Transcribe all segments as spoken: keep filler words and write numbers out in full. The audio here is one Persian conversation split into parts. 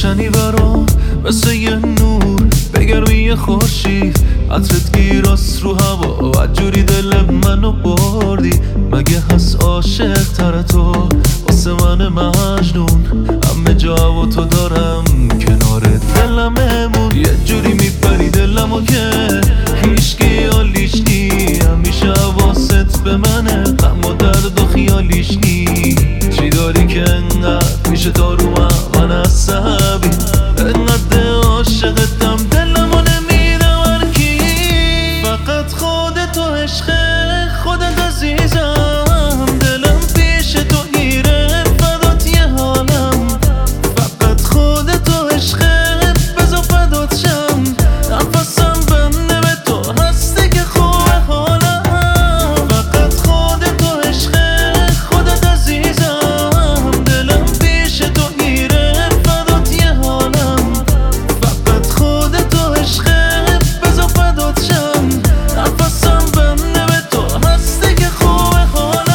روشنی برام مثل یه نور بگرمی خورشید، عطرت گیراست رو هوا، عجوری دل منو بردی. مگه هست عاشق تر تو واسه من مجنون؟ همه جا و تو دارم کنار دلم امون، یه جوری میپری دلمو که هیچکی حالیش نی، همیشه حواست به منه، غم و درد و خیالیش نی. چی داری که انقدر میشه تا رو من من عصبی، انقدر عاشقتم دلمو نمیده هرکی. فقط خودت و عشق خودت عزیزم، دلم پیش تو گیره فدات یه حالم. فقط خودت و عشق بذار فدات شم، نفسم بنده به تو هستی که خوبه حالم. فقط خودت و عشق خودت عزیزم، دلم پیش تو گیره فدات یه حالم. فقط خودت و عشق بذار فدات شم، نفسم بنده به تو هستی که خوبه حالم.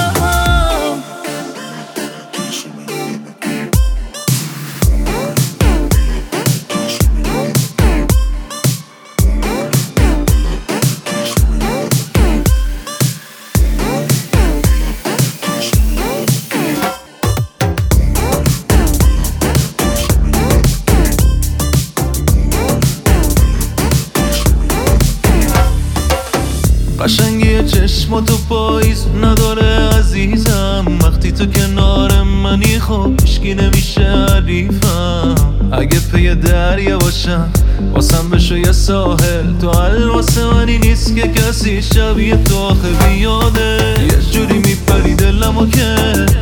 قشنگی چشماتو پاییز نداره عزیزم، وقتی تو کنار منی خب هیچکی نمیشه حریفم. اگه پی دریا باشم واسم بشو یه ساحل، تو حل واسه منی نیست که کسی شبیه تو آخه بیاده. یه جوری میپری دلمو که